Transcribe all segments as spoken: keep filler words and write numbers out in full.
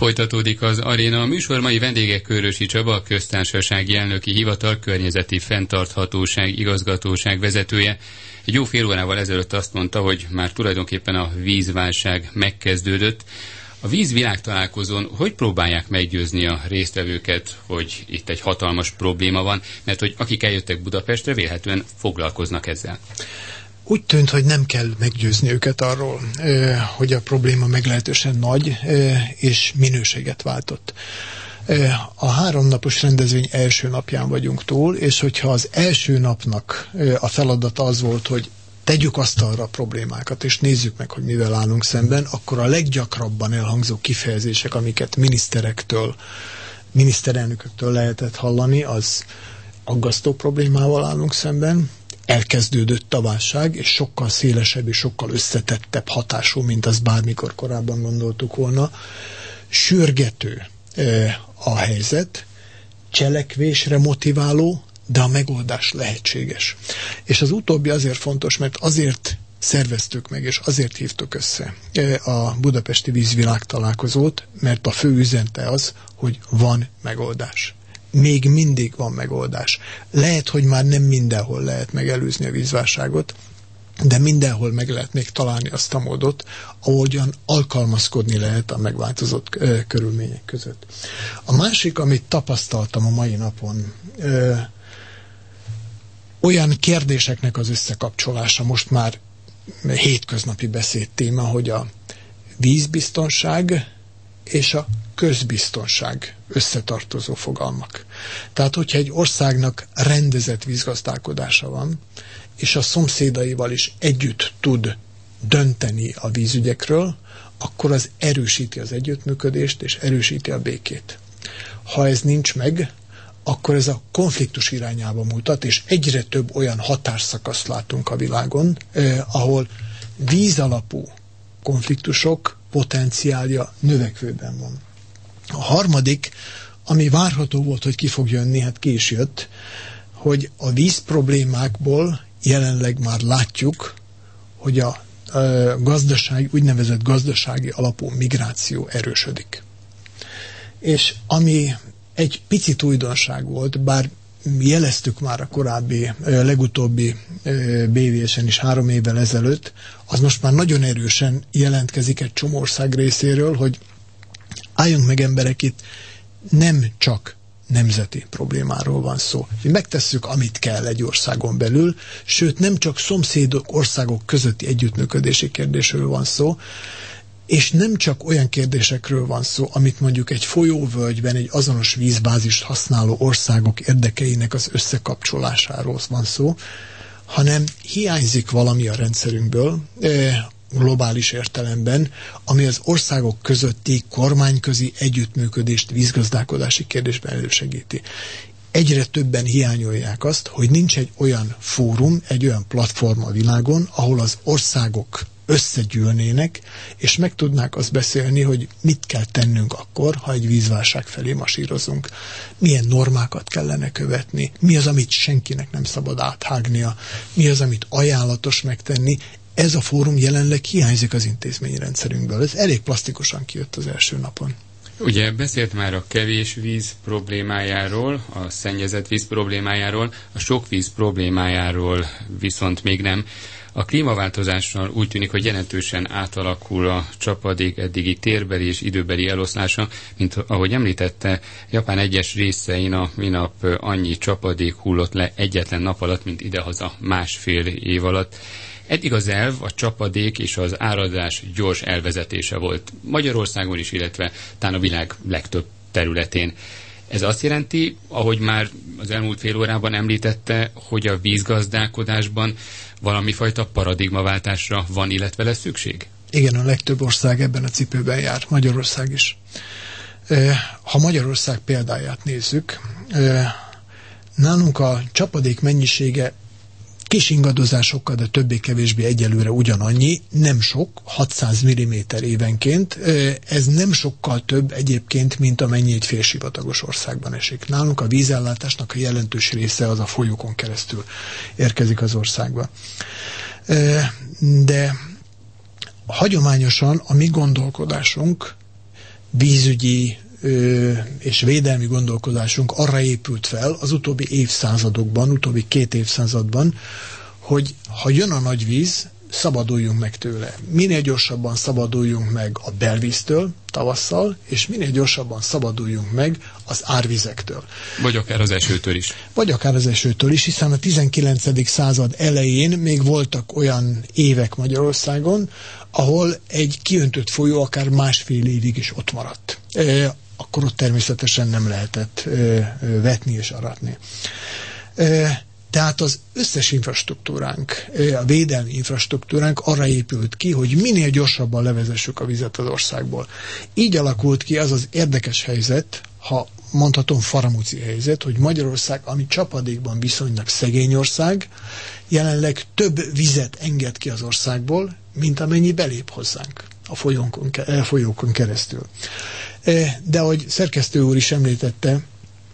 Folytatódik az Aréna. A műsor mai vendége Körösi Csaba, a Köztársasági Elnöki Hivatal Környezeti Fenntarthatóság Igazgatóság vezetője. Egy jó fél órával ezelőtt azt mondta, hogy már tulajdonképpen a vízválság megkezdődött. A vízvilágtalálkozón hogy próbálják meggyőzni a résztvevőket, hogy itt egy hatalmas probléma van, mert hogy akik eljöttek Budapestre, vélhetően foglalkoznak ezzel? Úgy tűnt, hogy nem kell meggyőzni őket arról, hogy a probléma meglehetősen nagy és minőséget váltott. A háromnapos rendezvény első napján vagyunk túl, és hogyha az első napnak a feladata az volt, hogy tegyük asztalra a problémákat, és nézzük meg, hogy mivel állunk szemben, akkor a leggyakrabban elhangzó kifejezések, amiket miniszterektől, miniszterelnököktől lehetett hallani, az aggasztó problémával állunk szemben, elkezdődött a válság, és sokkal szélesebb és sokkal összetettebb hatású, mint azt bármikor korábban gondoltuk volna. Sürgető a helyzet, cselekvésre motiváló, de a megoldás lehetséges. És az utóbbi azért fontos, mert azért szerveztük meg, és azért hívtuk össze a budapesti vízvilágtalálkozót, mert a fő üzenete az, hogy van megoldás. Még mindig van megoldás. Lehet, hogy már nem mindenhol lehet megelőzni a vízválságot, de mindenhol meg lehet még találni azt a módot, ahogyan alkalmazkodni lehet a megváltozott ö, körülmények között. A másik, amit tapasztaltam a mai napon, ö, olyan kérdéseknek az összekapcsolása, most már hétköznapi beszéd téma, hogy a vízbiztonság és a közbiztonság összetartozó fogalmak. Tehát, hogyha egy országnak rendezett vízgazdálkodása van, és a szomszédaival is együtt tud dönteni a vízügyekről, akkor az erősíti az együttműködést, és erősíti a békét. Ha ez nincs meg, akkor ez a konfliktus irányába mutat, és egyre több olyan határszakaszt látunk a világon, eh, ahol vízalapú konfliktusok potenciálja növekvőben van. A harmadik, ami várható volt, hogy ki fog jönni, hát ki is jött, hogy a víz problémákból jelenleg már látjuk, hogy a, a gazdasági, úgynevezett gazdasági alapú migráció erősödik. És ami egy picit újdonság volt, bár jeleztük már a korábbi, legutóbbi bé vé es-en is három évvel ezelőtt, az most már nagyon erősen jelentkezik egy csomó ország részéről, hogy álljunk meg emberek, itt nem csak nemzeti problémáról van szó. Megtesszük, amit kell egy országon belül, sőt nem csak szomszédok, országok közötti együttműködési kérdésről van szó, és nem csak olyan kérdésekről van szó, amit mondjuk egy folyóvölgyben egy azonos vízbázist használó országok érdekeinek az összekapcsolásáról van szó, hanem hiányzik valami a rendszerünkből, globális értelemben, ami az országok közötti kormányközi együttműködést vízgazdálkodási kérdésben elősegíti. Egyre többen hiányolják azt, hogy nincs egy olyan fórum, egy olyan platform a világon, ahol az országok összegyűlnének, és meg tudnák azt beszélni, hogy mit kell tennünk akkor, ha egy vízválság felé masírozunk. Milyen normákat kellene követni, mi az, amit senkinek nem szabad áthágnia, mi az, amit ajánlatos megtenni. Ez a fórum jelenleg hiányzik az intézményrendszerünkből. Ez elég plastikusan kijött az első napon. Ugye beszélt már a kevés víz problémájáról, a szennyezett víz problémájáról, a sok víz problémájáról viszont még nem. A klímaváltozással úgy tűnik, hogy jelentősen átalakul a csapadék eddigi térbeli és időbeli eloszlása, mint ahogy említette, Japán egyes részein a minap annyi csapadék hullott le egyetlen nap alatt, mint idehaza másfél év alatt. Eddig az elv a csapadék és az áradás gyors elvezetése volt Magyarországon is, illetve talán a világ legtöbb területén. Ez azt jelenti, ahogy már az elmúlt fél órában említette, hogy a vízgazdálkodásban valami fajta paradigmaváltásra van, illetve lesz szükség? Igen, a legtöbb ország ebben a cipőben jár, Magyarország is. Ha Magyarország példáját nézzük, nálunk a csapadék mennyisége kis ingadozásokkal, de többé-kevésbé egyelőre ugyanannyi, nem sok, hatszáz milliméter évenként. Ez nem sokkal több egyébként, mint amennyi egy félsivatagos országban esik. Nálunk a vízellátásnak a jelentős része az a folyókon keresztül érkezik az országba. De hagyományosan a mi gondolkodásunk vízügyi ö, és védelmi gondolkodásunk arra épült fel az utóbbi évszázadokban, utóbbi két évszázadban, hogy ha jön a nagy víz, szabaduljunk meg tőle. Minél gyorsabban szabaduljunk meg a belvíztől tavasszal, és minél gyorsabban szabaduljunk meg az árvizektől. Vagy akár az esőtől is. Vagy akár az esőtől is, hiszen a tizenkilencedik század elején még voltak olyan évek Magyarországon, ahol egy kiöntött folyó akár másfél évig is ott maradt. E, akkor ott természetesen nem lehetett e, vetni és aratni. E, Tehát az összes infrastruktúránk, a védelmi infrastruktúránk arra épült ki, hogy minél gyorsabban levezessük a vizet az országból. Így alakult ki az az érdekes helyzet, ha mondhatom faramúci helyzet, hogy Magyarország, ami csapadékban viszonylag szegény ország, jelenleg több vizet enged ki az országból, mint amennyi belép hozzánk a folyókon, folyókon keresztül. De ahogy szerkesztő úr is említette,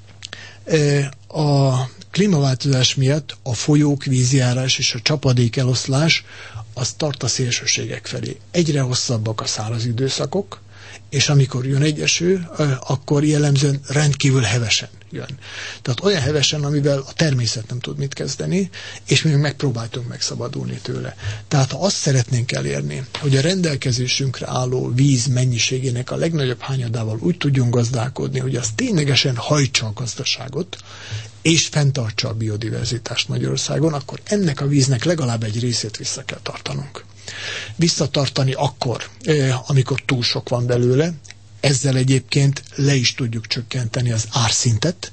a klímaváltozás miatt a folyók vízjárás és a csapadék eloszlás az tart a szélsőségek felé. Egyre hosszabbak a száraz időszakok, és amikor jön egy eső, akkor jellemzően rendkívül hevesen jön. Tehát olyan hevesen, amivel a természet nem tud mit kezdeni, és mi megpróbáltunk megszabadulni tőle. Tehát ha azt szeretnénk elérni, hogy a rendelkezésünkre álló víz mennyiségének a legnagyobb hányadával úgy tudjunk gazdálkodni, hogy az ténylegesen hajtsa a gazdaságot, és fenntartsa a biodiverzitást Magyarországon, akkor ennek a víznek legalább egy részét vissza kell tartanunk. Visszatartani akkor, amikor túl sok van belőle, ezzel egyébként le is tudjuk csökkenteni az árszintet,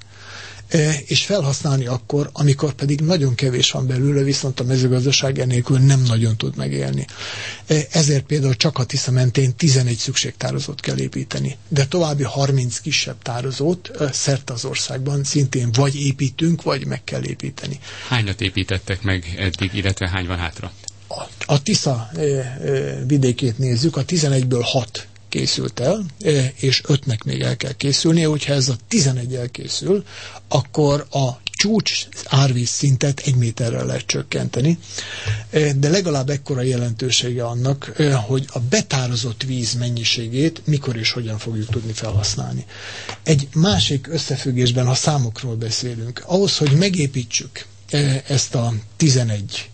és felhasználni akkor, amikor pedig nagyon kevés van belőle, viszont a mezőgazdaság enélkül nem nagyon tud megélni. Ezért például csak a Tisza mentén tizenegy szükségtározót kell építeni, de további harminc kisebb tározót szerte az országban szintén vagy építünk, vagy meg kell építeni. Hányat építettek meg eddig, illetve hány van hátra? A, a Tisza e, e, vidékét nézzük, a tizenegyből hat készült el, e, és ötnek még el kell készülnie, hogyha ez a tizenegy elkészül, akkor a csúcs árvíz szintet egy méterrel lehet csökkenteni, e, de legalább ekkora jelentősége annak, e, hogy a betározott víz mennyiségét mikor és hogyan fogjuk tudni felhasználni. Egy másik összefüggésben, ha számokról beszélünk, ahhoz, hogy megépítsük e, ezt a tizenegy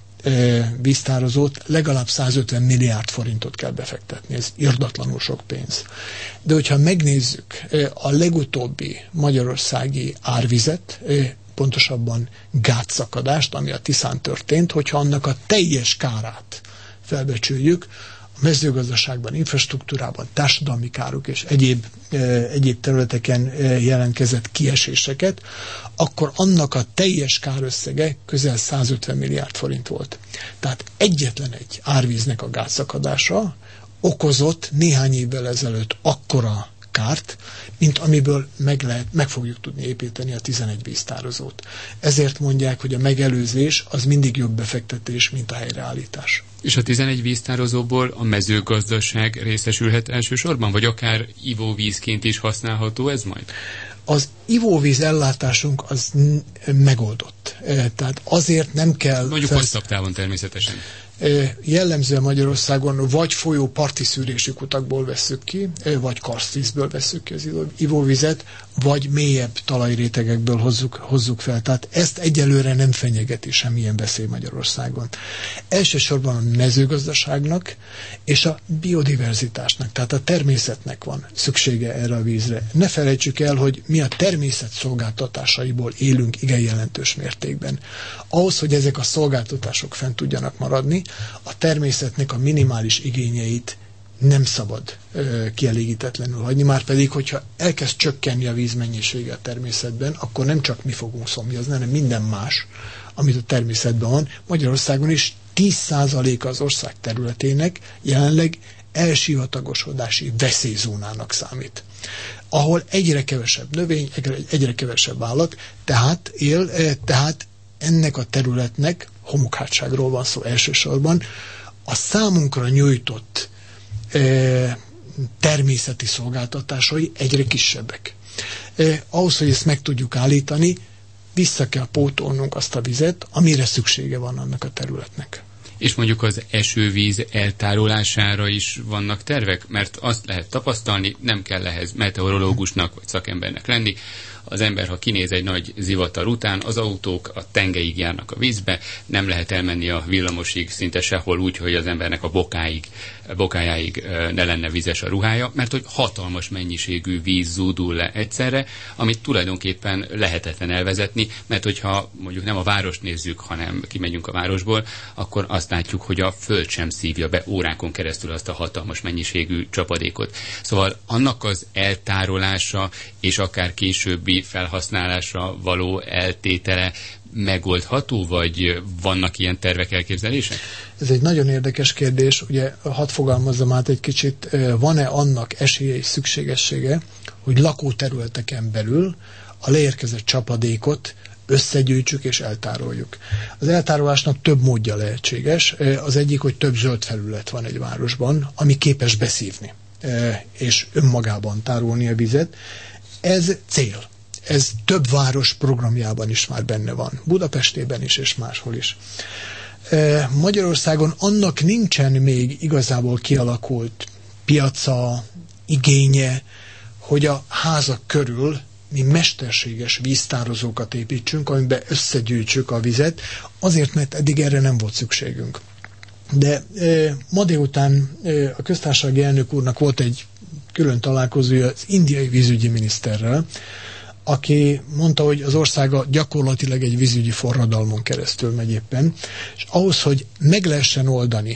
víztározót, legalább százötven milliárd forintot kell befektetni. Ez irdatlanul sok pénz. De hogyha megnézzük a legutóbbi magyarországi árvizet, pontosabban gátszakadást, ami a Tiszán történt, hogyha annak a teljes kárát felbecsüljük, a mezőgazdaságban, infrastruktúrában, társadalmi károk és egyéb, egyéb területeken jelentkezett kieséseket, akkor annak a teljes kárösszege közel százötven milliárd forint volt. Tehát egyetlen egy árvíznek a gátszakadása okozott néhány évvel ezelőtt akkora kárt, mint amiből meg, lehet, meg fogjuk tudni építeni a tizenegy víztározót. Ezért mondják, hogy a megelőzés az mindig jobb befektetés, mint a helyreállítás. És a tizenegy víztározóból a mezőgazdaság részesülhet elsősorban, vagy akár ivóvízként is használható ez majd? Az ivóvíz ellátásunk az megoldott. Tehát azért nem kell... Mondjuk felsz... hosszabb távon természetesen. Jellemzően Magyarországon vagy folyó parti szűrésű kutakból vesszük ki, vagy karsztvízből vesszük ki az ivóvizet, vagy mélyebb talajrétegekből hozzuk, hozzuk fel. Tehát ezt egyelőre nem fenyegeti semmilyen veszély Magyarországon. Elsősorban a mezőgazdaságnak és a biodiverzitásnak, tehát a természetnek van szüksége erre a vízre. Ne felejtsük el, hogy mi a természet szolgáltatásaiból élünk igen jelentős mértékben. Ahhoz, hogy ezek a szolgáltatások fent tudjanak maradni, a természetnek a minimális igényeit nem szabad ö, kielégítetlenül hagyni, már pedig, hogyha elkezd csökkenni a vízmennyisége a természetben, akkor nem csak mi fogunk szomjazni, hanem minden más, amit a természetben van. Magyarországon is tíz százaléka az ország területének jelenleg elsivatagosodási veszélyzónának számít, ahol egyre kevesebb növény, egyre, egyre kevesebb állat, tehát él, tehát ennek a területnek, homokhátságról van szó elsősorban, a számunkra nyújtott e, természeti szolgáltatásai egyre kisebbek. E, ahhoz, hogy ezt meg tudjuk állítani, vissza kell pótolnunk azt a vizet, amire szüksége van annak a területnek. És mondjuk az esővíz eltárolására is vannak tervek? Mert azt lehet tapasztalni, nem kell ehhez meteorológusnak vagy szakembernek lenni. Az ember, ha kinéz egy nagy zivatar után, az autók a tengeig járnak a vízbe, nem lehet elmenni a villamosig szinte sehol úgy, hogy az embernek a bokáig, bokájáig ne lenne vizes a ruhája, mert hogy hatalmas mennyiségű víz zúdul le egyszerre, amit tulajdonképpen lehetetlen elvezetni, mert hogyha mondjuk nem a várost nézzük, hanem kimegyünk a városból, akkor azt látjuk, hogy a föld sem szívja be órákon keresztül azt a hatalmas mennyiségű csapadékot. Szóval annak az eltárolása és akár későbbi felhasználásra való eltétele megoldható, vagy vannak ilyen tervek, elképzelések? Ez egy nagyon érdekes kérdés. Ugye, hadd fogalmazzam át egy kicsit, van-e annak esélye és szükségessége, hogy lakóterületeken belül a leérkezett csapadékot összegyűjtsük és eltároljuk. Az eltárolásnak több módja lehetséges. Az egyik, hogy több zöld felület van egy városban, ami képes beszívni és önmagában tárolni a vizet. Ez cél. Ez több város programjában is már benne van. Budapestében is, és máshol is. Magyarországon annak nincsen még igazából kialakult piaca, igénye, hogy a házak körül mi mesterséges víztározókat építsünk, amiben összegyűjtsük a vizet, azért, mert eddig erre nem volt szükségünk. De e, ma délután e, a köztársasági elnök úrnak volt egy külön találkozója az indiai vízügyi miniszterrel, aki mondta, hogy az országa gyakorlatilag egy vízügyi forradalmon keresztül megy éppen, és ahhoz, hogy meg lehessen oldani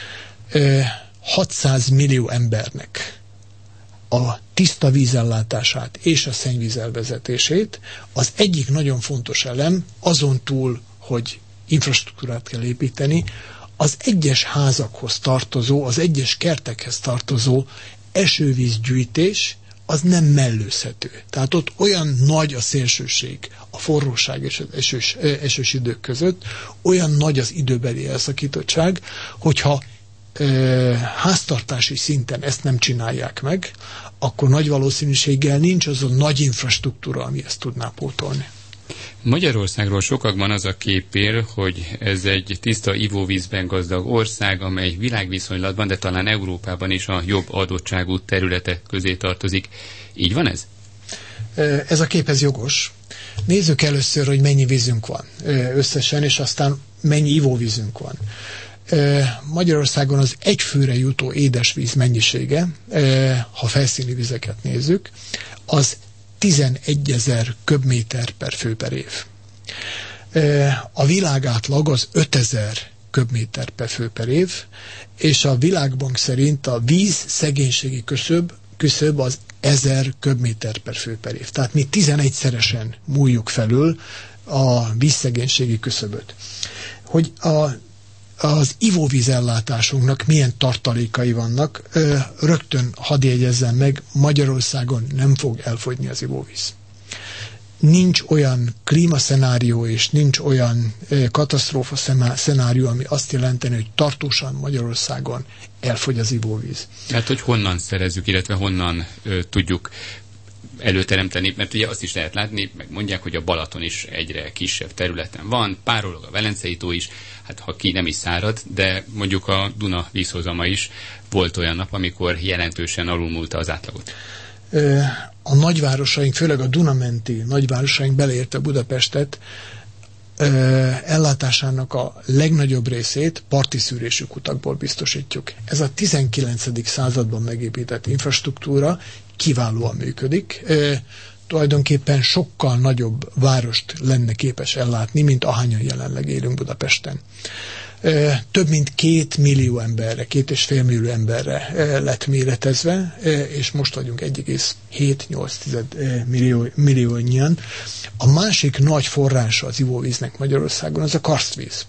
hatszáz millió embernek a tiszta vízellátását és a szennyvíz elvezetését, az egyik nagyon fontos elem, azon túl, hogy infrastruktúrát kell építeni, az egyes házakhoz tartozó, az egyes kertekhez tartozó esővízgyűjtés, az nem mellőzhető. Tehát ott olyan nagy a szélsőség a forróság és az esős, esős idők között, olyan nagy az időbeli elszakítottság, hogyha e, háztartási szinten ezt nem csinálják meg, akkor nagy valószínűséggel nincs az a nagy infrastruktúra, ami ezt tudná pótolni. Magyarországról sokakban az a kép él, hogy ez egy tiszta ivóvízben gazdag ország, amely világviszonylatban, de talán Európában is a jobb adottságú területek közé tartozik. Így van ez? Ez a kép ez jogos. Nézzük először, hogy mennyi vízünk van összesen, és aztán mennyi ivóvízünk van. Magyarországon az egy főre jutó édesvíz mennyisége, ha felszíni vizeket nézzük, az tizenegyezer köbméter per fő per év. A világátlag az ötezer köbméter per fő per év, és a Világbank szerint a víz szegénységi küszöb, küszöb az ezer köbméter per fő per év. Tehát mi tizenegyszeresen múljuk felül a vízszegénységi küszöböt. Hogy a az ivóvízellátásunknak milyen tartalékai vannak, rögtön hadd jegyezzem meg, Magyarországon nem fog elfogyni az ivóvíz. Nincs olyan klímaszenárió és nincs olyan katasztrófa szenárió, ami azt jelenteni, hogy tartósan Magyarországon elfogy az ivóvíz. Hát, hogy honnan szerezzük, illetve honnan ö, tudjuk előteremteni, mert ugye azt is lehet látni, meg mondják, hogy a Balaton is egyre kisebb területen van, párolog a Velencei tó is, hát ha ki nem is szárad, de mondjuk a Duna vízhozama is volt olyan nap, amikor jelentősen alulmúlta az átlagot. A nagyvárosaink, főleg a Dunamenti nagyvárosaink, beleértve Budapestet, ellátásának a legnagyobb részét parti szűrésű kutakból biztosítjuk. Ez a tizenkilencedik században megépített infrastruktúra kiválóan működik. E, tulajdonképpen sokkal nagyobb várost lenne képes ellátni, mint ahányan jelenleg élünk Budapesten. E, több mint két millió emberre, két és fél millió emberre e, lett méretezve, e, és most vagyunk egy egész hét nyolc millió, milliónyian. A másik nagy forrása az ivóvíznek Magyarországon az a karstvíz.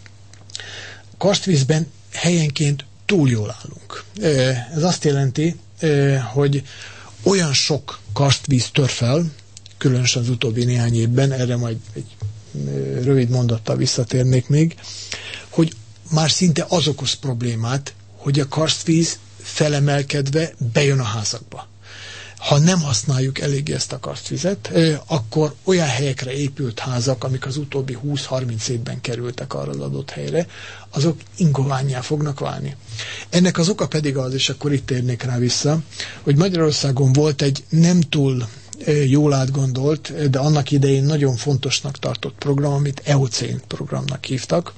A karstvízben helyenként túl jól állunk. E, ez azt jelenti, e, hogy olyan sok karstvíz tör fel, különösen az utóbbi néhány évben, erre majd egy rövid mondattal visszatérnék még, hogy már szinte az okoz problémát, hogy a karstvíz felemelkedve bejön a házakba. ha nem használjuk eléggé ezt a karsztvizet, akkor olyan helyekre épült házak, amik az utóbbi húsz-harminc évben kerültek arra az adott helyre, azok ingovánnyá fognak válni. Ennek az oka pedig az, és akkor itt térnék rá vissza, hogy Magyarországon volt egy nem túl jól átgondolt, de annak idején nagyon fontosnak tartott program, amit E O C programnak hívtak,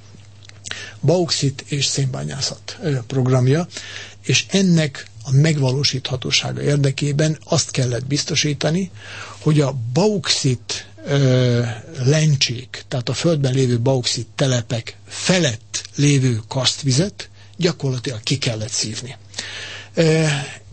bauxit és szénbányászat programja, és ennek a megvalósíthatósága érdekében azt kellett biztosítani, hogy a bauxit ö, lencsék, tehát a földben lévő bauxit telepek felett lévő karsztvizet gyakorlatilag ki kellett szívni. Ö,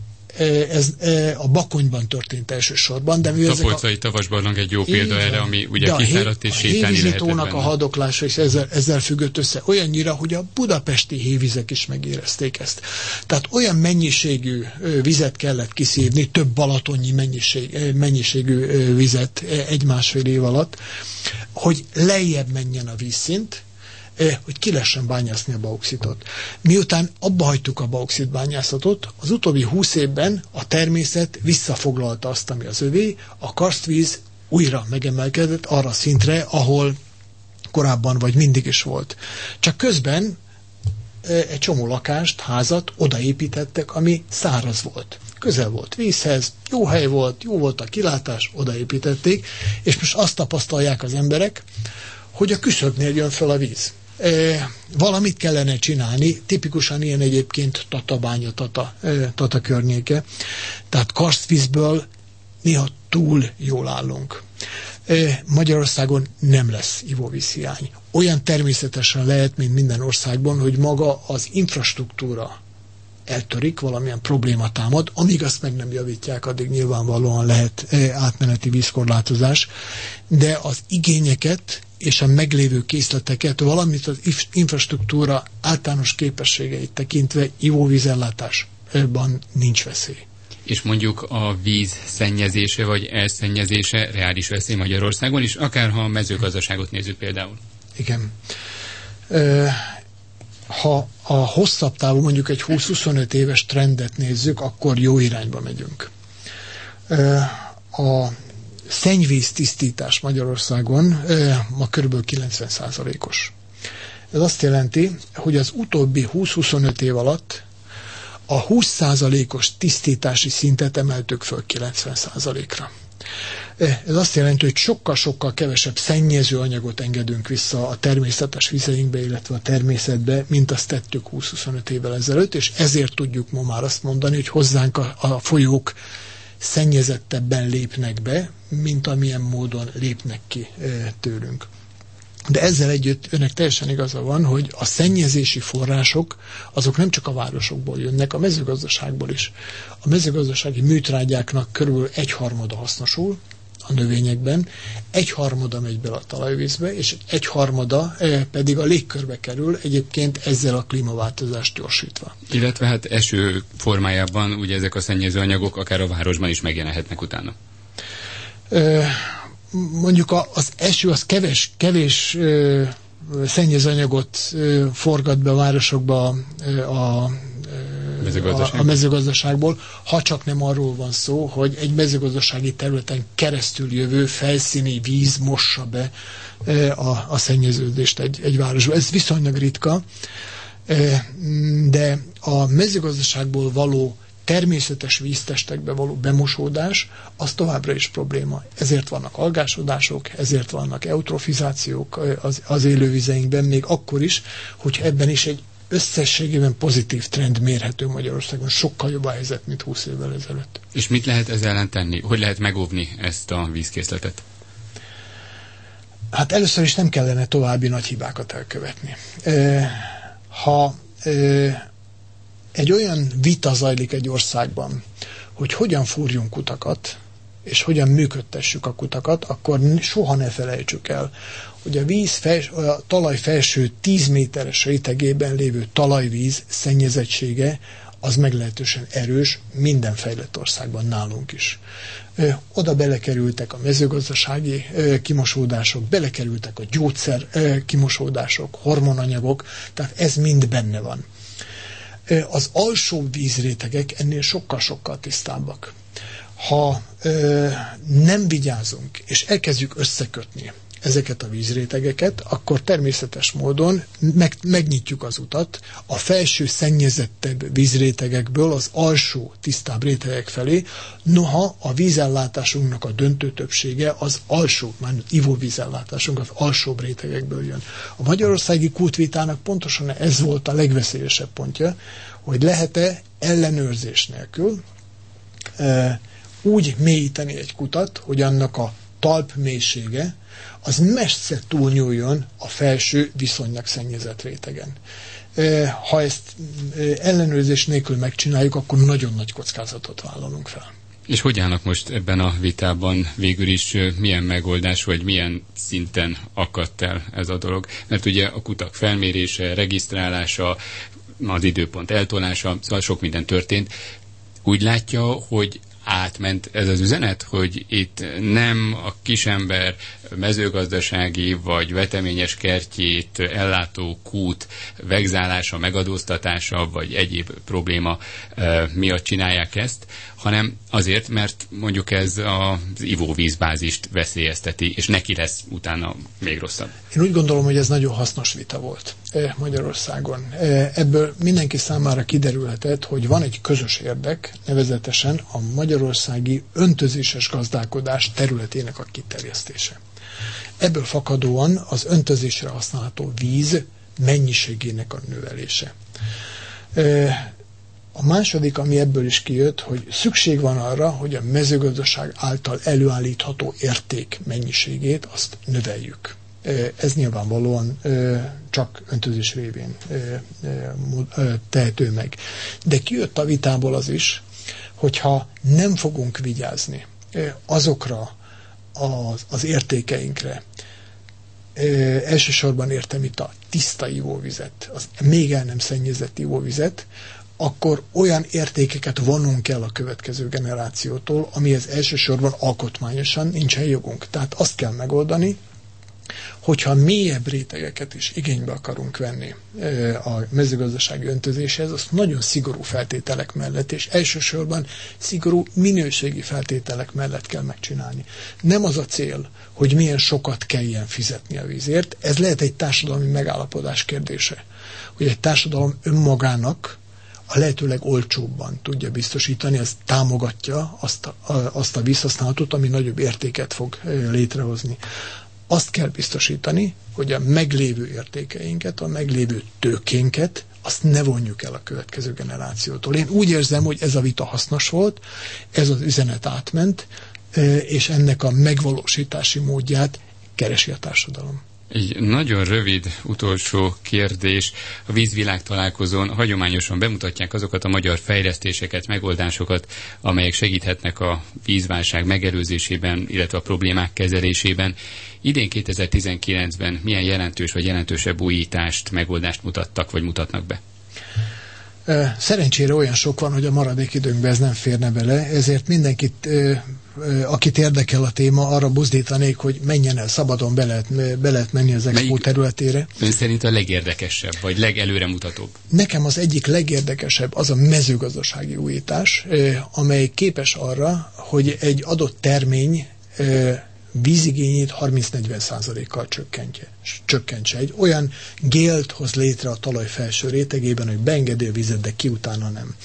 Ez a Bakonyban történt elsősorban, de a Tapolcai Tavasbarlang egy jó példa erre, ami ugye kiszáradt és sétálni lehetett benne. A hadoklása is ezzel, ezzel függött össze olyannyira, hogy a budapesti hévizek is megérezték ezt. Tehát olyan mennyiségű vizet kellett kiszívni, több balatonnyi mennyiség, mennyiségű vizet egy-másfél év alatt, hogy lejjebb menjen a vízszint, hogy ki lehessen bányászni a bauxitot. Miután abba hagytuk a bauxit bányászatot, az utóbbi húsz évben a természet visszafoglalta azt, ami az övé, a karsztvíz újra megemelkedett arra szintre, ahol korábban vagy mindig is volt. Csak közben egy csomó lakást, házat odaépítettek, ami száraz volt. Közel volt vízhez, jó hely volt, jó volt a kilátás, odaépítették, és most azt tapasztalják az emberek, hogy a küszöbnél jön fel a víz. E, valamit kellene csinálni, tipikusan ilyen egyébként Tatabánya, Tata, e, Tata környéke, tehát karsztvízből néha túl jól állunk. E, Magyarországon nem lesz ivóvízhiány. Olyan természetesen lehet, mint minden országban, hogy maga az infrastruktúra eltörik, valamilyen probléma támad, amíg azt meg nem javítják, addig nyilvánvalóan lehet e, átmeneti vízkorlátozás, de az igényeket és a meglévő készleteket, valamint az infrastruktúra általános képességeit tekintve ivóvízellátásban nincs veszély. És mondjuk a víz szennyezése vagy elszennyezése reális veszély Magyarországon is, akár ha a mezőgazdaságot nézzük például. Igen. Ha a hosszabb távú, mondjuk egy húsz-huszonöt éves trendet nézzük, akkor jó irányba megyünk. A szennyvíz tisztítás Magyarországon ma kb. kilencven százalékos. Ez azt jelenti, hogy az utóbbi húsz-huszonöt év alatt a húsz százalékos tisztítási szintet emeltük föl kilencven százalékra. Ez azt jelenti, hogy sokkal-sokkal kevesebb szennyező anyagot engedünk vissza a természetes vizeinkbe, illetve a természetbe, mint azt tettük húsz-huszonöt évvel ezelőtt, és ezért tudjuk ma már azt mondani, hogy hozzánk a, a folyók szennyezettebben lépnek be, mint amilyen módon lépnek ki tőlünk. De ezzel együtt önnek teljesen igaza van, hogy a szennyezési források azok nem csak a városokból jönnek, a mezőgazdaságból is. A mezőgazdasági műtrágyáknak körülbelül egyharmada hasznosul a növényekben, egyharmada megy bele a talajvízbe, és egyharmada pedig a légkörbe kerül, egyébként ezzel a klímaváltozást gyorsítva. Illetve hát eső formájában ugye ezek a szennyező anyagok akár a városban is megjelenhetnek utána. Ö, mondjuk a, az eső az kevés, kevés ö, szennyezőanyagot ö, forgat be a városokba ö, a A, a mezőgazdaságból, ha csak nem arról van szó, hogy egy mezőgazdasági területen keresztül jövő felszíni víz mossa be a, a szennyeződést egy, egy városba. Ez viszonylag ritka, de a mezőgazdaságból való természetes víztestekbe való bemosódás, az továbbra is probléma. Ezért vannak algásodások, ezért vannak eutrofizációk az, az élővizeinkben, még akkor is, hogyha ebben is egy összességében pozitív trend mérhető Magyarországon. Sokkal jobb a helyzet, mint húsz évvel ezelőtt. És mit lehet ezzel ellen tenni? Hogy lehet megóvni ezt a vízkészletet? Hát először is nem kellene további nagy hibákat elkövetni. Ha egy olyan vita zajlik egy országban, hogy hogyan fúrjunk kutakat, és hogyan működtessük a kutakat, akkor soha ne felejtsük el, hogy a, víz fels, a talaj felső tíz méteres rétegében lévő talajvíz szennyezettsége az meglehetősen erős minden fejlett országban, nálunk is. Ö, oda belekerültek a mezőgazdasági ö, kimosódások, belekerültek a gyógyszer ö, kimosódások, hormonanyagok, tehát ez mind benne van. Ö, az alsó vízrétegek ennél sokkal-sokkal tisztábbak. Ha ö, nem vigyázunk, és elkezdjük összekötni ezeket a vízrétegeket, akkor természetes módon meg, megnyitjuk az utat a felső szennyezettebb vízrétegekből az alsó tisztább rétegek felé, noha a vízellátásunknak a döntő többsége az alsó, már ivóvízellátásunk az alsóbb rétegekből jön. A magyarországi kútvitának pontosan ez volt a legveszélyesebb pontja, hogy lehet-e ellenőrzés nélkül e, úgy mélyíteni egy kutat, hogy annak a talp mélysége az messze túlnyúljon a felső viszonylag szennyezett rétegen. Ha ezt ellenőrzés nélkül megcsináljuk, akkor nagyon nagy kockázatot vállalunk fel. És hogy állnak most ebben a vitában végül is, milyen megoldás, vagy milyen szinten akadt el ez a dolog? Mert ugye a kutak felmérése, regisztrálása, az időpont eltolása, szóval sok minden történt. Úgy látja, hogy átment ez az üzenet, hogy itt nem a kisember mezőgazdasági vagy veteményes kertjét ellátó kút vegzálása, megadóztatása vagy egyéb probléma e, miatt csinálják ezt, hanem azért, mert mondjuk ez az ivóvízbázist veszélyezteti, és neki lesz utána még rosszabb. Én úgy gondolom, hogy ez nagyon hasznos vita volt Magyarországon. Ebből mindenki számára kiderülhetett, hogy van egy közös érdek, nevezetesen a magyarországi öntözéses gazdálkodás területének a kiterjesztése. Ebből fakadóan az öntözésre használható víz mennyiségének a növelése. A második, ami ebből is kijött, hogy szükség van arra, hogy a mezőgazdaság által előállítható érték mennyiségét azt növeljük. Ez nyilvánvalóan csak öntözés révén tehető meg. De kijött a vitából az is, hogyha nem fogunk vigyázni azokra az, az értékeinkre, elsősorban értem itt a tiszta ivóvizet, az még el nem szennyezett ivóvizet, akkor olyan értékeket vonunk el a következő generációtól, amihez elsősorban alkotmányosan nincsen jogunk. Tehát azt kell megoldani, hogyha mélyebb rétegeket is igénybe akarunk venni a mezőgazdasági öntözéshez, azt nagyon szigorú feltételek mellett, és elsősorban szigorú minőségi feltételek mellett kell megcsinálni. Nem az a cél, hogy milyen sokat kelljen fizetni a vízért, ez lehet egy társadalmi megállapodás kérdése, hogy egy társadalom önmagának a lehetőleg olcsóbban tudja biztosítani, ez támogatja azt a, azt a vízhasználatot, ami nagyobb értéket fog létrehozni. Azt kell biztosítani, hogy a meglévő értékeinket, a meglévő tőkénket, azt ne vonjuk el a következő generációtól. Én úgy érzem, hogy ez a vita hasznos volt, ez az üzenet átment, és ennek a megvalósítási módját keresi a társadalom. Egy nagyon rövid utolsó kérdés. A vízvilágtalálkozón hagyományosan bemutatják azokat a magyar fejlesztéseket, megoldásokat, amelyek segíthetnek a vízválság megelőzésében, illetve a problémák kezelésében. Idén kétezer-tizenkilencben milyen jelentős vagy jelentősebb újítást, megoldást mutattak, vagy mutatnak be? Szerencsére olyan sok van, hogy a maradék időnkben ez nem férne bele, ezért mindenkit, akit érdekel a téma, arra buzdítanék, hogy menjen el, szabadon be lehet, be lehet menni az Expo területére. Ön szerint a legérdekesebb, vagy legelőremutatóbb? Nekem az egyik legérdekesebb az a mezőgazdasági újítás, amely képes arra, hogy egy adott termény vízigényét harminc-negyven százalékkal csökkentse. Egy olyan gélt hoz létre a talaj felső rétegében, hogy beengedi a vizet, de ki utána nem.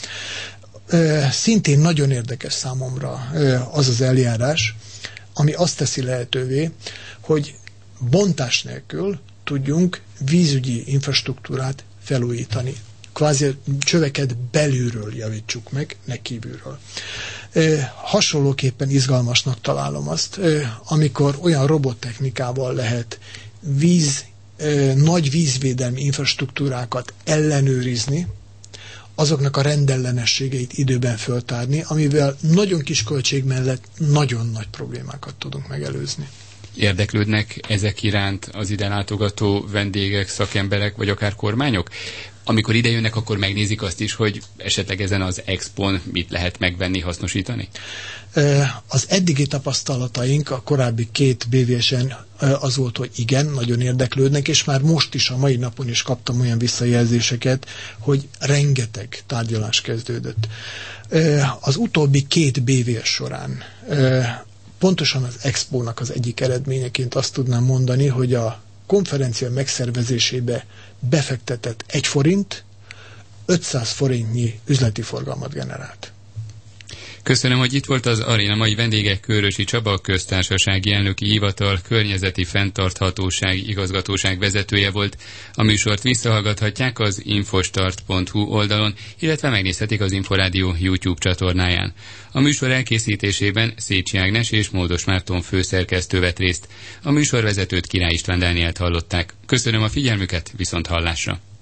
Szintén nagyon érdekes számomra az az eljárás, ami azt teszi lehetővé, hogy bontás nélkül tudjunk vízügyi infrastruktúrát felújítani. Kvázi csöveket belülről javítsuk meg, ne kívülről. Hasonlóképpen izgalmasnak találom azt, amikor olyan robottechnikával lehet víz, nagy vízvédelmi infrastruktúrákat ellenőrizni, azoknak a rendellenességeit időben föltárni, amivel nagyon kis költség mellett nagyon nagy problémákat tudunk megelőzni. Érdeklődnek ezek iránt az ide látogató vendégek, szakemberek, vagy akár kormányok? amikor ide jönnek, akkor megnézik azt is, hogy esetleg ezen az expón mit lehet megvenni, hasznosítani? Az eddigi tapasztalataink a korábbi két bé vé es-en az volt, hogy igen, nagyon érdeklődnek, és már most is, a mai napon is kaptam olyan visszajelzéseket, hogy rengeteg tárgyalás kezdődött. Az utóbbi két bé vé es során pontosan az expónak az egyik eredményeként azt tudnám mondani, hogy a konferencia megszervezésébe befektetett egy forint, ötszáz forintnyi üzleti forgalmat generált. Köszönöm, hogy itt volt az aréna mai vendége. Kőrösi Csaba, a Köztársasági Elnöki Hivatal Környezeti Fenntarthatóság Igazgatóság vezetője volt. A műsort visszahallgathatják az infostart pont hu oldalon, illetve megnézhetik az Inforádió YouTube csatornáján. A műsor elkészítésében Szécsi Ágnes és Módos Márton főszerkesztő vett részt. A műsorvezetőt Király István Dánielt hallották. Köszönöm a figyelmüket, viszont hallásra!